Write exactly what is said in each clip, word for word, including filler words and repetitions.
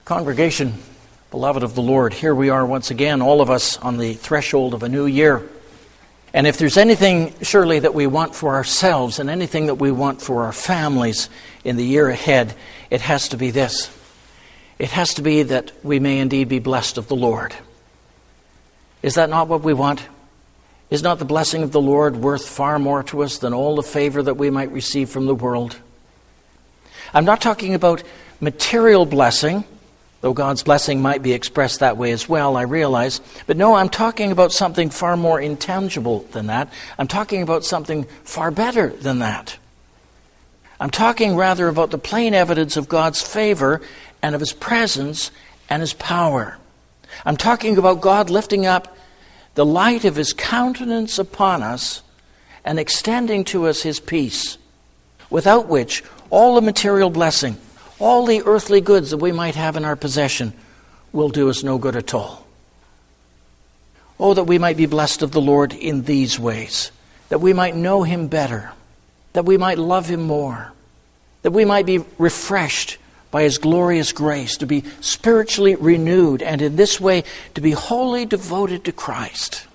Congregation, beloved of the Lord, here we are once again, all of us on the threshold of a new year. And if there's anything surely that we want for ourselves and anything that we want for our families in the year ahead, it has to be this. It has to be that we may indeed be blessed of the Lord. Is that not what we want? Is not the blessing of the Lord worth far more to us than all the favor that we might receive from the world? I'm not talking about material blessing, though God's blessing might be expressed that way as well, I realize. But no, I'm talking about something far more intangible than that. I'm talking about something far better than that. I'm talking rather about the plain evidence of God's favor and of His presence and His power. I'm talking about God lifting up the light of His countenance upon us and extending to us His peace, without which all the material blessing, all the earthly goods that we might have in our possession will do us no good at all. Oh, that we might be blessed of the Lord in these ways, that we might know Him better, that we might love Him more, that we might be refreshed by His glorious grace, to be spiritually renewed, and in this way to be wholly devoted to Christ.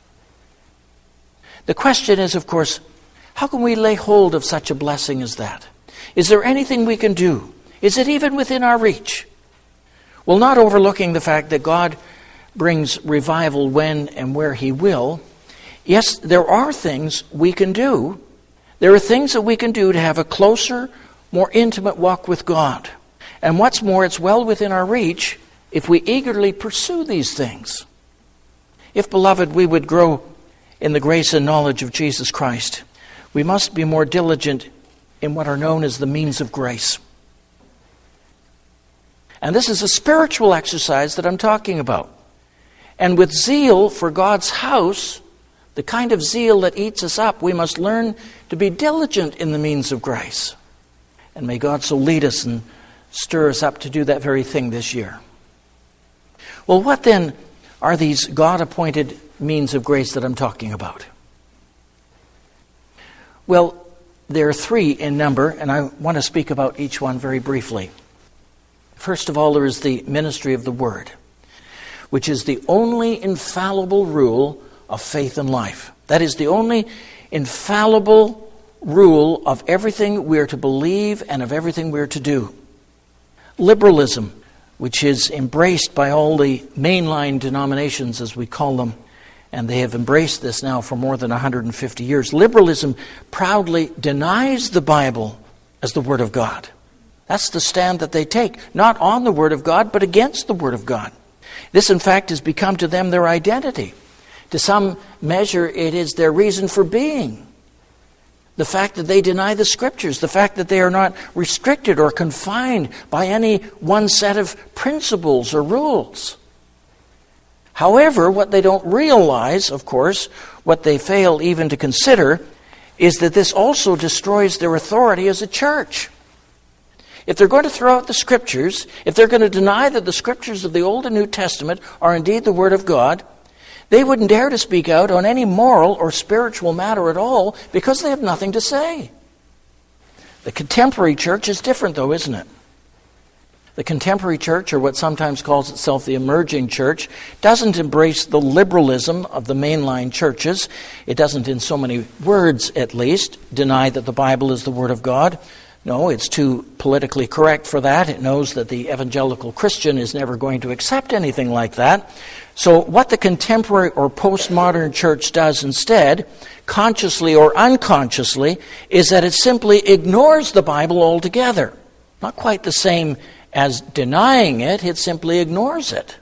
The question is, of course, how can we lay hold of such a blessing as that? Is there anything we can do? Is it even within our reach? Well, not overlooking the fact that God brings revival when and where He will, yes, there are things we can do. There are things that we can do to have a closer, more intimate walk with God. And what's more, it's well within our reach if we eagerly pursue these things. If, beloved, we would grow in the grace and knowledge of Jesus Christ, we must be more diligent in what are known as the means of grace. And this is a spiritual exercise that I'm talking about. And with zeal for God's house, the kind of zeal that eats us up, we must learn to be diligent in the means of grace. And may God so lead us and stir us up to do that very thing this year. Well, what then are these God-appointed means of grace that I'm talking about? Well, there are three in number, and I want to speak about each one very briefly. First of all, there is the ministry of the Word, which is the only infallible rule of faith and life. That is the only infallible rule of everything we are to believe and of everything we are to do. Liberalism, which is embraced by all the mainline denominations, as we call them, and they have embraced this now for more than one hundred fifty years. Liberalism proudly denies the Bible as the Word of God. That's the stand that they take, not on the Word of God, but against the Word of God. This, in fact, has become to them their identity. To some measure, it is their reason for being. The fact that they deny the Scriptures, the fact that they are not restricted or confined by any one set of principles or rules. However, what they don't realize, of course, what they fail even to consider, is that this also destroys their authority as a church. If they're going to throw out the Scriptures, if they're going to deny that the Scriptures of the Old and New Testament are indeed the Word of God, they wouldn't dare to speak out on any moral or spiritual matter at all because they have nothing to say. The contemporary church is different, though, isn't it? The contemporary church, or what sometimes calls itself the emerging church, doesn't embrace the liberalism of the mainline churches. It doesn't, in so many words at least, deny that the Bible is the Word of God. No, it's too politically correct for that. It knows that the evangelical Christian is never going to accept anything like that. So what the contemporary or postmodern church does instead, consciously or unconsciously, is that it simply ignores the Bible altogether. Not quite the same as denying it, it simply ignores it.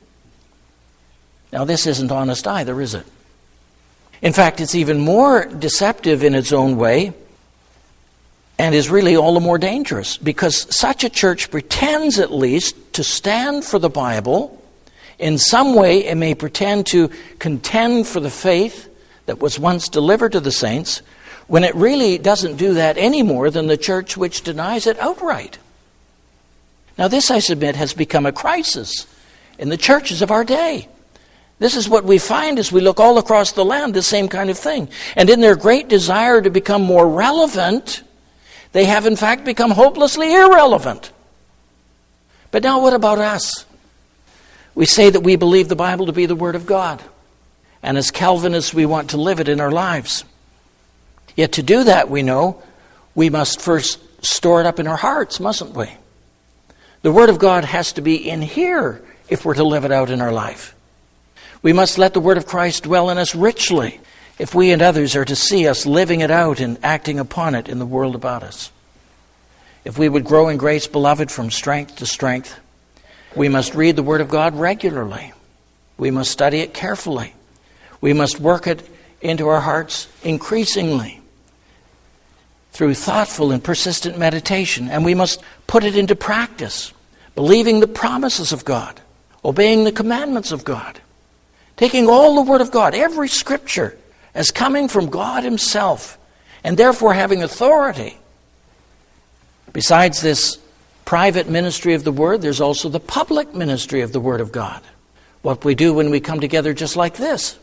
Now, this isn't honest either, is it? In fact, it's even more deceptive in its own way, and is really all the more dangerous, because such a church pretends at least to stand for the Bible. In some way, it may pretend to contend for the faith that was once delivered to the saints, when it really doesn't do that any more than the church which denies it outright. Now, this, I submit, has become a crisis in the churches of our day. This is what we find as we look all across the land, the same kind of thing. And in their great desire to become more relevant, they have in fact become hopelessly irrelevant. But now what about us? We say that we believe the Bible to be the Word of God. And as Calvinists, we want to live it in our lives. Yet to do that, we know, we must first store it up in our hearts, mustn't we? The Word of God has to be in here if we're to live it out in our life. We must let the Word of Christ dwell in us richly if we and others are to see us living it out and acting upon it in the world about us. If we would grow in grace, beloved, from strength to strength, we must read the Word of God regularly. We must study it carefully. We must work it into our hearts increasingly through thoughtful and persistent meditation. And we must put it into practice, believing the promises of God, obeying the commandments of God, taking all the Word of God, every Scripture, as coming from God Himself, and therefore having authority. Besides this private ministry of the Word, there's also the public ministry of the Word of God. What we do when we come together just like this.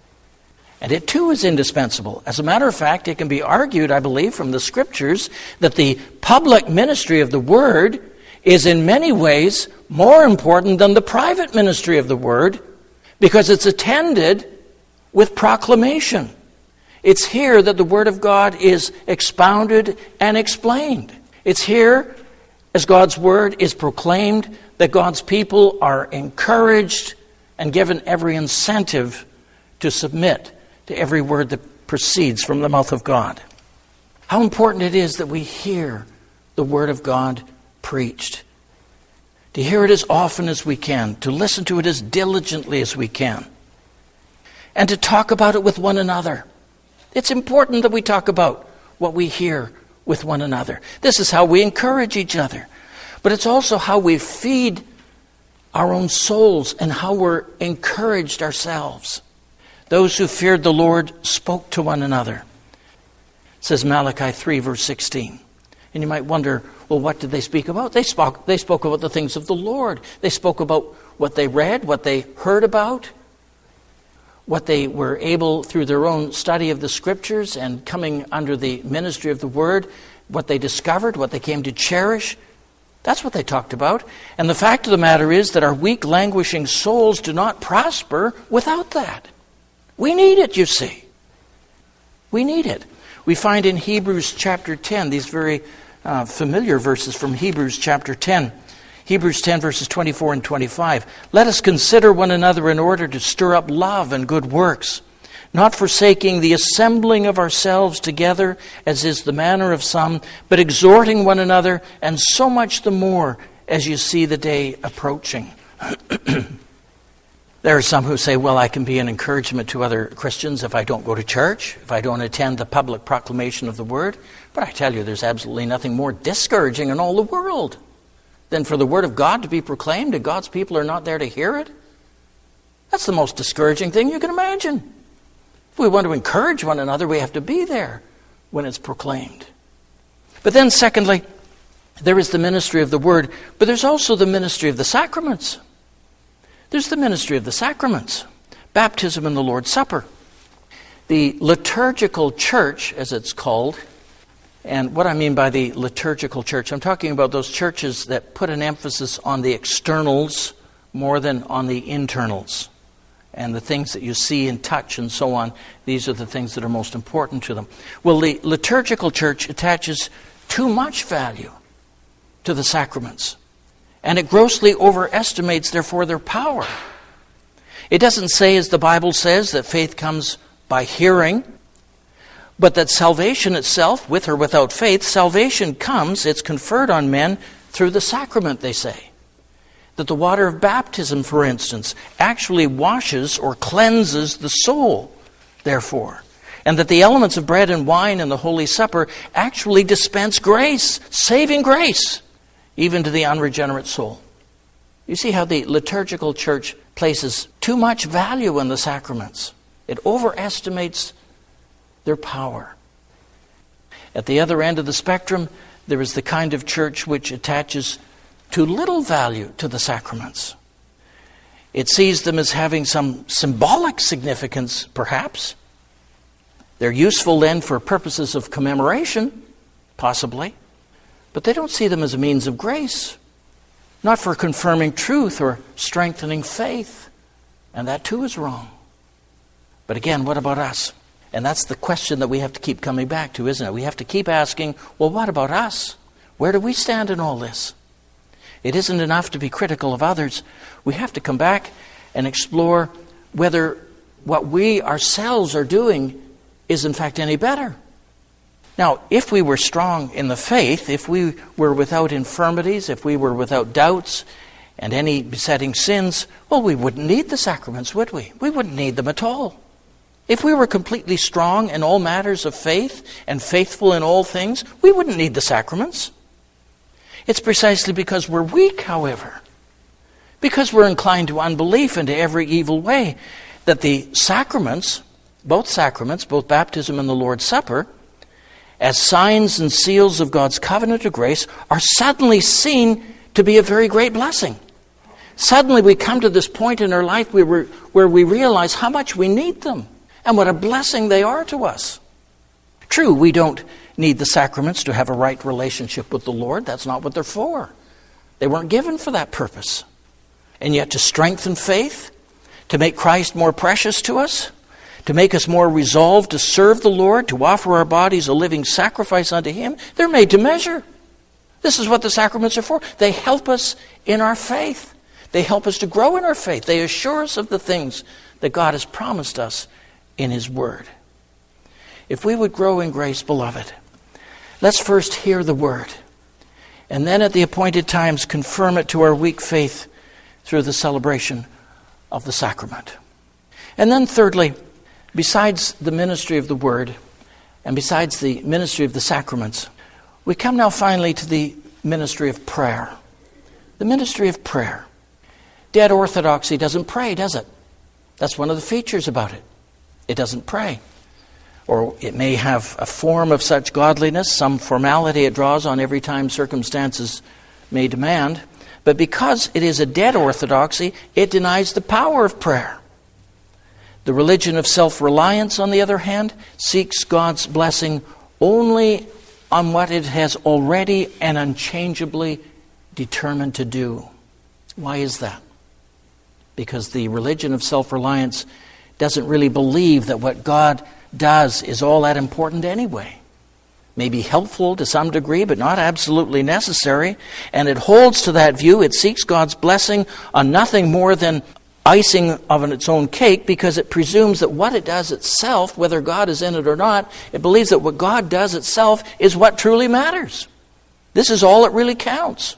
And it too is indispensable. As a matter of fact, it can be argued, I believe, from the Scriptures that the public ministry of the Word is in many ways more important than the private ministry of the Word, because it's attended with proclamation. It's here that the Word of God is expounded and explained. It's here, as God's Word is proclaimed, that God's people are encouraged and given every incentive to submit to every word that proceeds from the mouth of God. How important it is that we hear the Word of God preached. To hear it as often as we can, to listen to it as diligently as we can, and to talk about it with one another. It's important that we talk about what we hear with one another. This is how we encourage each other. But it's also how we feed our own souls and how we're encouraged ourselves. Those who feared the Lord spoke to one another. It says Malachi three, verse sixteen. And you might wonder, well, what did they speak about? They spoke, they spoke about the things of the Lord. They spoke about what they read, what they heard about, what they were able, through their own study of the Scriptures and coming under the ministry of the Word, what they discovered, what they came to cherish. That's what they talked about. And the fact of the matter is that our weak, languishing souls do not prosper without that. We need it, you see. We need it. We find in Hebrews chapter ten, these very uh, familiar verses from Hebrews chapter ten. Hebrews ten, verses twenty-four and twenty-five. Let us consider one another in order to stir up love and good works, not forsaking the assembling of ourselves together, as is the manner of some, but exhorting one another, and so much the more as you see the day approaching. There are some who say, well, I can be an encouragement to other Christians if I don't go to church, if I don't attend the public proclamation of the Word. But I tell you, there's absolutely nothing more discouraging in all the world than for the Word of God to be proclaimed and God's people are not there to hear it. That's the most discouraging thing you can imagine. If we want to encourage one another, we have to be there when it's proclaimed. But then secondly, there is the ministry of the Word, but there's also the ministry of the sacraments. There's the ministry of the sacraments, baptism and the Lord's Supper. The liturgical church, as it's called, and what I mean by the liturgical church, I'm talking about those churches that put an emphasis on the externals more than on the internals. And the things that you see and touch and so on, these are the things that are most important to them. Well, the liturgical church attaches too much value to the sacraments. And it grossly overestimates, therefore, their power. It doesn't say, as the Bible says, that faith comes by hearing, but that salvation itself, with or without faith, salvation comes, it's conferred on men through the sacrament, they say. That the water of baptism, for instance, actually washes or cleanses the soul, therefore. And that the elements of bread and wine in the Holy Supper actually dispense grace, saving grace, even to the unregenerate soul. You see how the liturgical church places too much value in the sacraments. It overestimates their power. At the other end of the spectrum, there is the kind of church which attaches too little value to the sacraments. It sees them as having some symbolic significance, perhaps. They're useful then for purposes of commemoration, possibly. But they don't see them as a means of grace. not for confirming truth or strengthening faith. And that too is wrong. But again, what about us? And that's the question that we have to keep coming back to, isn't it? We have to keep asking, well, what about us? Where do we stand in all this? It isn't enough to be critical of others. We have to come back and explore whether what we ourselves are doing is in fact any better. Now, if we were strong in the faith, if we were without infirmities, if we were without doubts and any besetting sins, well, we wouldn't need the sacraments, would we? We wouldn't need them at all. If we were completely strong in all matters of faith and faithful in all things, we wouldn't need the sacraments. It's precisely because we're weak, however, because we're inclined to unbelief and to every evil way, that the sacraments, both sacraments, both baptism and the Lord's Supper, as signs and seals of God's covenant of grace, are suddenly seen to be a very great blessing. Suddenly we come to this point in our life where, we're, where we realize how much we need them and what a blessing they are to us. True, we don't need the sacraments to have a right relationship with the Lord. That's not what they're for. They weren't given for that purpose. And yet to strengthen faith, to make Christ more precious to us, to make us more resolved to serve the Lord, to offer our bodies a living sacrifice unto Him, they're made to measure. This is what the sacraments are for. They help us in our faith. They help us to grow in our faith. They assure us of the things that God has promised us in His Word. If we would grow in grace, beloved, let's first hear the Word, and then at the appointed times confirm it to our weak faith through the celebration of the sacrament. And then thirdly, besides the ministry of the Word, and besides the ministry of the sacraments, we come now finally to the ministry of prayer. The ministry of prayer. Dead orthodoxy doesn't pray, does it? That's one of the features about it. It doesn't pray. Or it may have a form of such godliness, some formality it draws on every time circumstances may demand. But because it is a dead orthodoxy, it denies the power of prayer. The religion of self-reliance, on the other hand, seeks God's blessing only on what it has already and unchangeably determined to do. Why is that? Because the religion of self-reliance doesn't really believe that what God does is all that important anyway. May be helpful to some degree, but not absolutely necessary. And it holds to that view. It seeks God's blessing on nothing more than icing of its own cake, because it presumes that what it does itself, whether God is in it or not, it believes that what God does itself is what truly matters. This is all that really counts.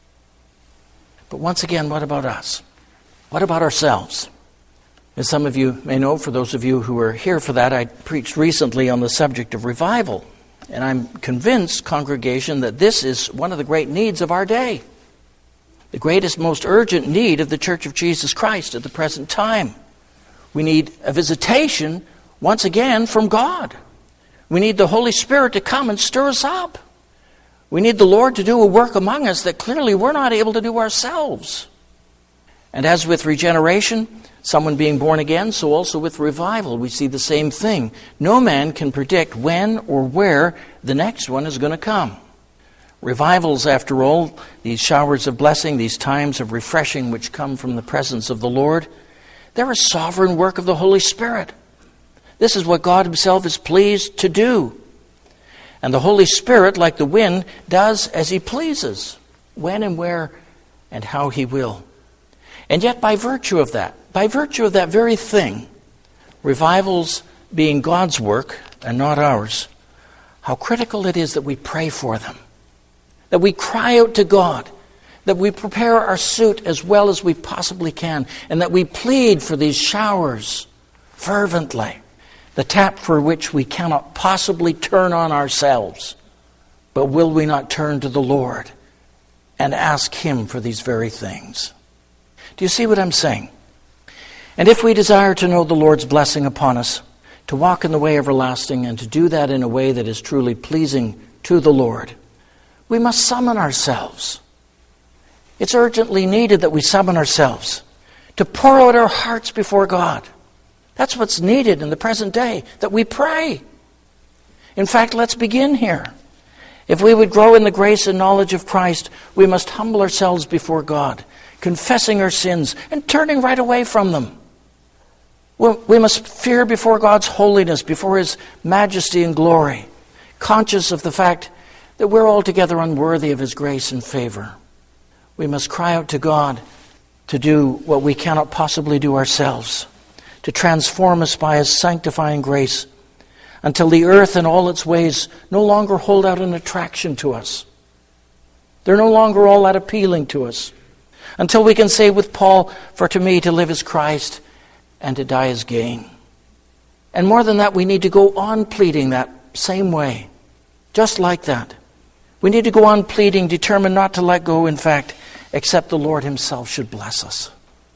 But once again, what about us? What about ourselves? As some of you may know, for those of you who are here for that, I preached recently on the subject of revival. And I'm convinced, congregation, that this is one of the great needs of our day. The greatest, most urgent need of the Church of Jesus Christ at the present time. We need a visitation, once again, from God. We need the Holy Spirit to come and stir us up. We need the Lord to do a work among us that clearly we're not able to do ourselves. And as with regeneration, someone being born again, so also with revival, we see the same thing. No man can predict when or where the next one is going to come. Revivals, after all, these showers of blessing, these times of refreshing which come from the presence of the Lord, they're a sovereign work of the Holy Spirit. This is what God Himself is pleased to do. And the Holy Spirit, like the wind, does as He pleases, when and where and how He will. And yet by virtue of that, by virtue of that very thing, revivals being God's work and not ours, how critical it is that we pray for them, that we cry out to God, that we prepare our suit as well as we possibly can, and that we plead for these showers fervently, the tap for which we cannot possibly turn on ourselves. But will we not turn to the Lord and ask Him for these very things? Do you see what I'm saying? And if we desire to know the Lord's blessing upon us, to walk in the way everlasting, and to do that in a way that is truly pleasing to the Lord, we must summon ourselves. It's urgently needed that we summon ourselves to pour out our hearts before God. That's what's needed in the present day, that we pray. In fact, let's begin here. If we would grow in the grace and knowledge of Christ, we must humble ourselves before God, confessing our sins and turning right away from them. We must fear before God's holiness, before His majesty and glory, conscious of the fact that we're altogether unworthy of His grace and favor. We must cry out to God to do what we cannot possibly do ourselves, to transform us by His sanctifying grace, until the earth and all its ways no longer hold out an attraction to us. They're no longer all that appealing to us. Until we can say with Paul, "For to me to live is Christ, and to die is gain." And more than that, we need to go on pleading that same way. Just like that. We need to go on pleading, determined not to let go, in fact, except the Lord Himself should bless us.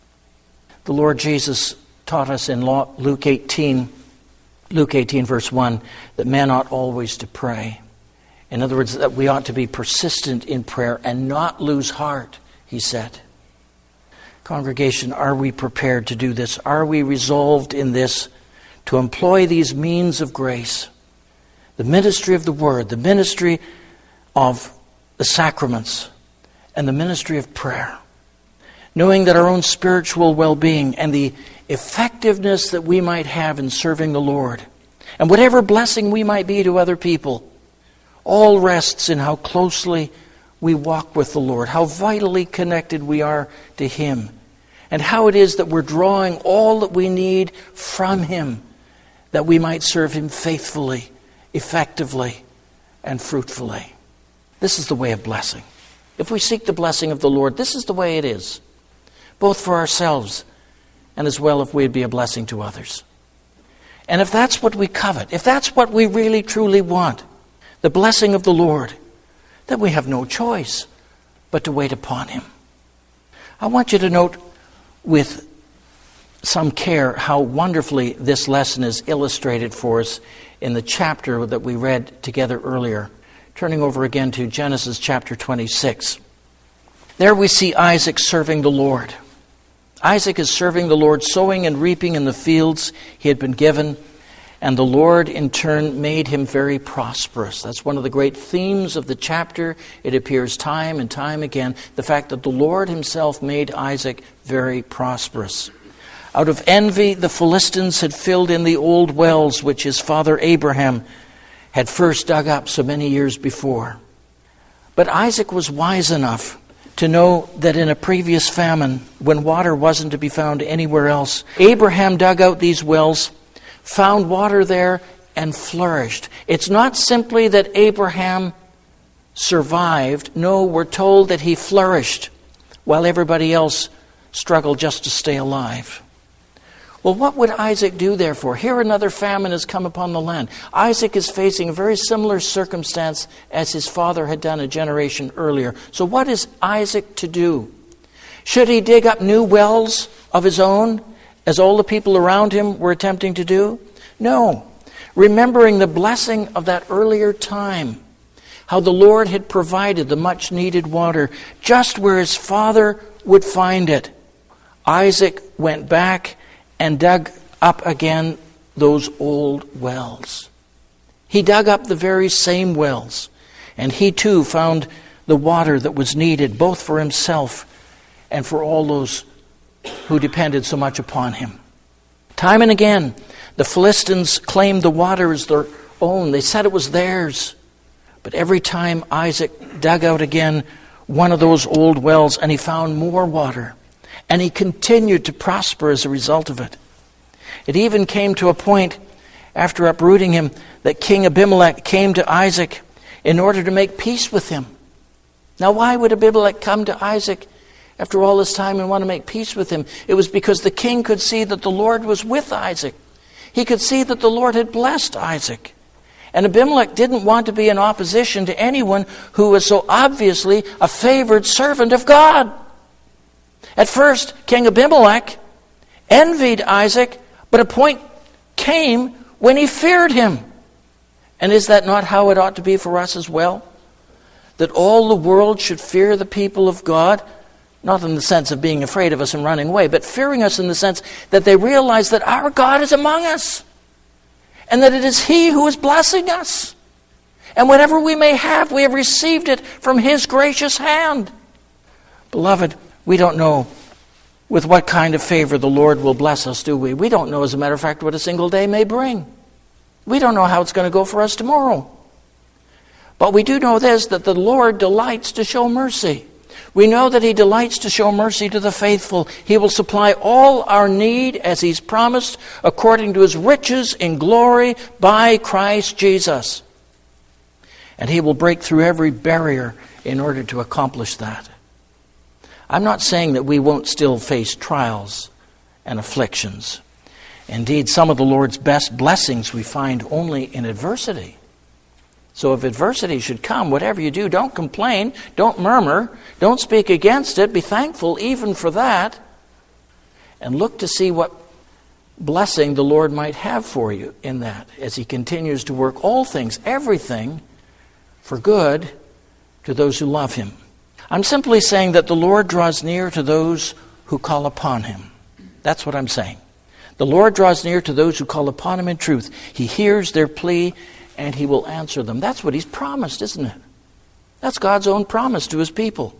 The Lord Jesus taught us in Luke eighteen, Luke eighteen verse one, that men ought always to pray. In other words, that we ought to be persistent in prayer and not lose heart, He said. Congregation, are we prepared to do this? Are we resolved in this to employ these means of grace? The ministry of the Word, the ministry of the sacraments, and the ministry of prayer. Knowing that our own spiritual well-being and the effectiveness that we might have in serving the Lord, and whatever blessing we might be to other people, all rests in how closely we walk with the Lord, how vitally connected we are to Him, and how it is that we're drawing all that we need from Him, that we might serve Him faithfully, effectively, and fruitfully. This is the way of blessing. If we seek the blessing of the Lord, this is the way it is, both for ourselves and as well if we'd be a blessing to others. And if that's what we covet, if that's what we really truly want, the blessing of the Lord, then we have no choice but to wait upon Him. I want you to note with some care how wonderfully this lesson is illustrated for us in the chapter that we read together earlier. Turning over again to Genesis chapter twenty-six. There we see Isaac serving the Lord. Isaac is serving the Lord, sowing and reaping in the fields he had been given, and the Lord in turn made him very prosperous. That's one of the great themes of the chapter. It appears time and time again, the fact that the Lord Himself made Isaac very prosperous. Out of envy, the Philistines had filled in the old wells which his father Abraham had first dug up so many years before. But Isaac was wise enough to know that in a previous famine, when water wasn't to be found anywhere else, Abraham dug out these wells, found water there, and flourished. It's not simply that Abraham survived. No, we're told that he flourished while everybody else struggled just to stay alive. Well, what would Isaac do, therefore? Here another famine has come upon the land. Isaac is facing a very similar circumstance as his father had done a generation earlier. So what is Isaac to do? Should he dig up new wells of his own, as all the people around him were attempting to do? No. Remembering the blessing of that earlier time, how the Lord had provided the much-needed water just where his father would find it, Isaac went back and dug up again those old wells. He dug up the very same wells, and he too found the water that was needed both for himself and for all those who depended so much upon him. Time and again, the Philistines claimed the water as their own. They said it was theirs. But every time Isaac dug out again one of those old wells and he found more water, and he continued to prosper as a result of it. It even came to a point, after uprooting him, that King Abimelech came to Isaac in order to make peace with him. Now, why would Abimelech come to Isaac after all this time and want to make peace with him? It was because the king could see that the Lord was with Isaac. He could see that the Lord had blessed Isaac. And Abimelech didn't want to be in opposition to anyone who was so obviously a favored servant of God. At first, King Abimelech envied Isaac, but a point came when he feared him. And is that not how it ought to be for us as well? That all the world should fear the people of God, not in the sense of being afraid of us and running away, but fearing us in the sense that they realize that our God is among us, and that it is He who is blessing us, And whatever we may have, we have received it from His gracious hand. Beloved, we don't know with what kind of favor the Lord will bless us, do we? We don't know, as a matter of fact, what a single day may bring. We don't know how it's going to go for us tomorrow. But we do know this, that the Lord delights to show mercy. We know that He delights to show mercy to the faithful. He will supply all our need as He's promised, according to His riches in glory by Christ Jesus. And He will break through every barrier in order to accomplish that. I'm not saying that we won't still face trials and afflictions. Indeed, some of the Lord's best blessings we find only in adversity. So if adversity should come, whatever you do, don't complain, don't murmur, don't speak against it. Be thankful even for that. And look to see what blessing the Lord might have for you in that, as He continues to work all things, everything, for good to those who love Him. I'm simply saying that the Lord draws near to those who call upon Him. That's what I'm saying. The Lord draws near to those who call upon Him in truth. He hears their plea and He will answer them. That's what He's promised, isn't it? That's God's own promise to His people.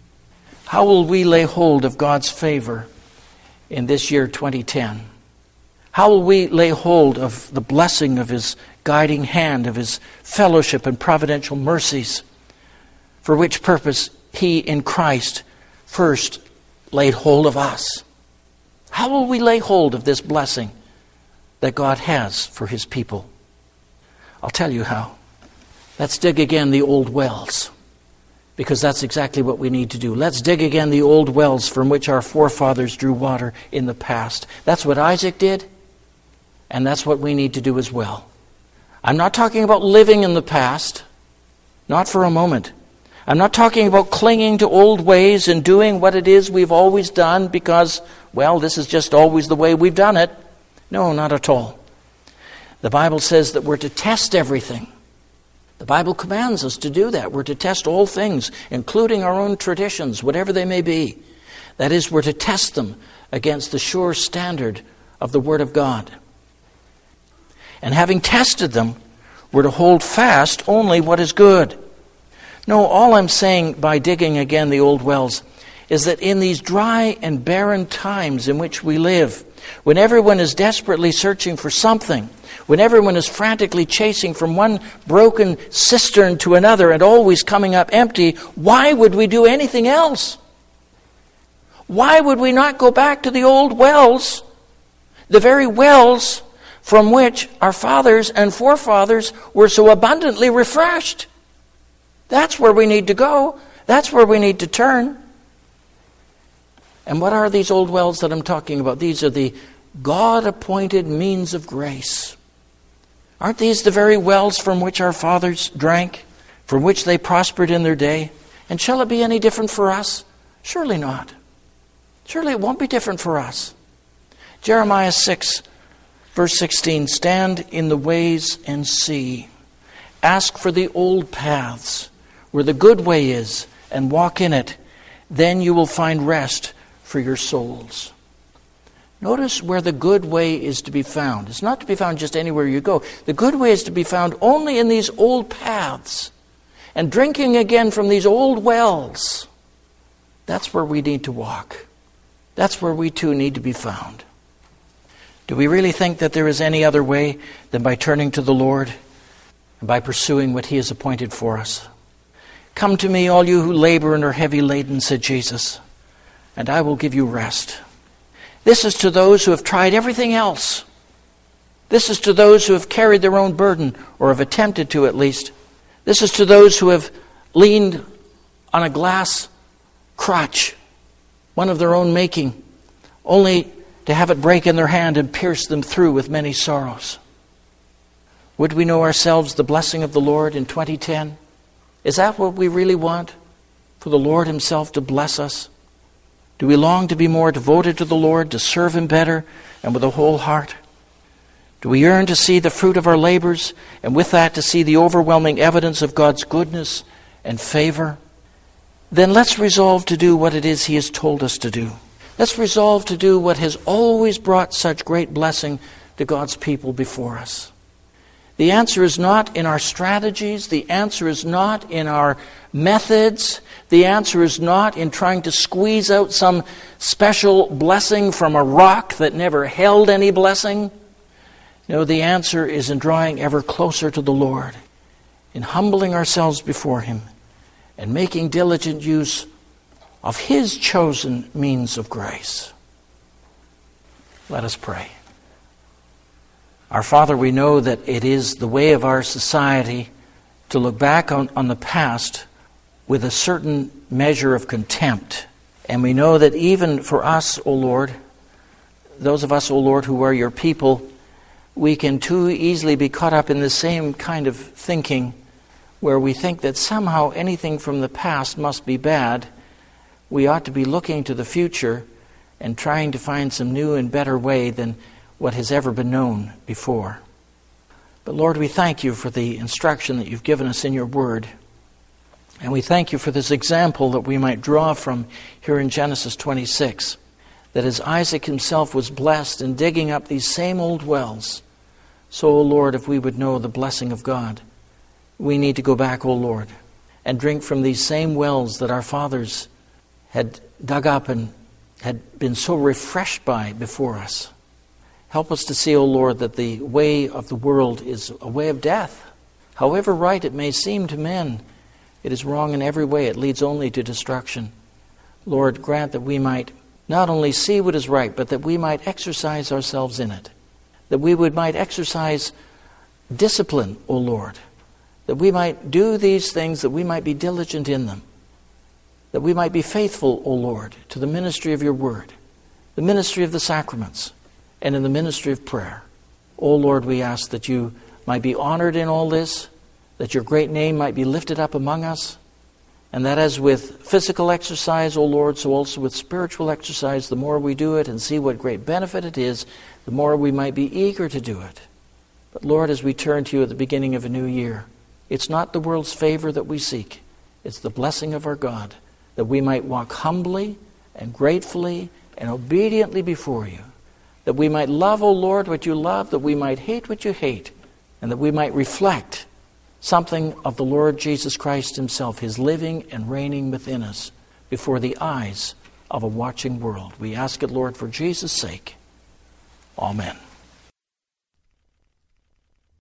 How will we lay hold of God's favor in this year twenty ten? How will we lay hold of the blessing of His guiding hand, of His fellowship and providential mercies, for which purpose He in Christ first laid hold of us? How will we lay hold of this blessing that God has for His people? I'll tell you how. Let's dig again the old wells, because that's exactly what we need to do. Let's dig again the old wells from which our forefathers drew water in the past. That's what Isaac did, and that's what we need to do as well. I'm not talking about living in the past, not for a moment. I'm not talking about clinging to old ways and doing what it is we've always done because, well, this is just always the way we've done it. No, not at all. The Bible says that we're to test everything. The Bible commands us to do that. We're to test all things, including our own traditions, whatever they may be. That is, we're to test them against the sure standard of the Word of God. And having tested them, we're to hold fast only what is good. No, all I'm saying by digging again the old wells is that in these dry and barren times in which we live, when everyone is desperately searching for something, when everyone is frantically chasing from one broken cistern to another and always coming up empty, why would we do anything else? Why would we not go back to the old wells, the very wells from which our fathers and forefathers were so abundantly refreshed? That's where we need to go. That's where we need to turn. And what are these old wells that I'm talking about? These are the God-appointed means of grace. Aren't these the very wells from which our fathers drank, from which they prospered in their day? And shall it be any different for us? Surely not. Surely it won't be different for us. Jeremiah six, verse sixteen, stand in the ways and see. Ask for the old paths, where the good way is, and walk in it. Then you will find rest for your souls. Notice where the good way is to be found. It's not to be found just anywhere you go. The good way is to be found only in these old paths. And drinking again from these old wells. That's where we need to walk. That's where we too need to be found. Do we really think that there is any other way than by turning to the Lord and by pursuing what He has appointed for us? Come to me, all you who labor and are heavy laden, said Jesus, and I will give you rest. This is to those who have tried everything else. This is to those who have carried their own burden, or have attempted to at least. This is to those who have leaned on a glass crutch, one of their own making, only to have it break in their hand and pierce them through with many sorrows. Would we know ourselves the blessing of the Lord in twenty ten? Is that what we really want? For the Lord Himself to bless us? Do we long to be more devoted to the Lord, to serve Him better and with a whole heart? Do we yearn to see the fruit of our labors, and with that to see the overwhelming evidence of God's goodness and favor? Then let's resolve to do what it is He has told us to do. Let's resolve to do what has always brought such great blessing to God's people before us. The answer is not in our strategies. The answer is not in our methods. The answer is not in trying to squeeze out some special blessing from a rock that never held any blessing. No, the answer is in drawing ever closer to the Lord, in humbling ourselves before Him, and making diligent use of His chosen means of grace. Let us pray. Our Father, we know that it is the way of our society to look back on, on the past with a certain measure of contempt. And we know that even for us, O Lord, those of us, O Lord, who are your people, we can too easily be caught up in the same kind of thinking where we think that somehow anything from the past must be bad. We ought to be looking to the future and trying to find some new and better way than what has ever been known before. But Lord, we thank you for the instruction that you've given us in your word. And we thank you for this example that we might draw from here in Genesis twenty-six. That as Isaac himself was blessed in digging up these same old wells, so, O Lord, if we would know the blessing of God, we need to go back, O Lord, and drink from these same wells that our fathers had dug up and had been so refreshed by before us. Help us to see, O Lord, that the way of the world is a way of death. However right it may seem to men, it is wrong in every way. It leads only to destruction. Lord, grant that we might not only see what is right, but that we might exercise ourselves in it. That we would might exercise discipline, O Lord. That we might do these things, that we might be diligent in them. That we might be faithful, O Lord, to the ministry of your word, the ministry of the sacraments, and in the ministry of prayer. O Lord, we ask that you might be honored in all this, that your great name might be lifted up among us, and that as with physical exercise, O Lord, so also with spiritual exercise, the more we do it and see what great benefit it is, the more we might be eager to do it. But Lord, as we turn to you at the beginning of a new year, it's not the world's favor that we seek. It's the blessing of our God, that we might walk humbly and gratefully and obediently before you, that we might love, O Lord, what you love, that we might hate what you hate, and that we might reflect something of the Lord Jesus Christ himself, his living and reigning within us before the eyes of a watching world. We ask it, Lord, for Jesus' sake. Amen.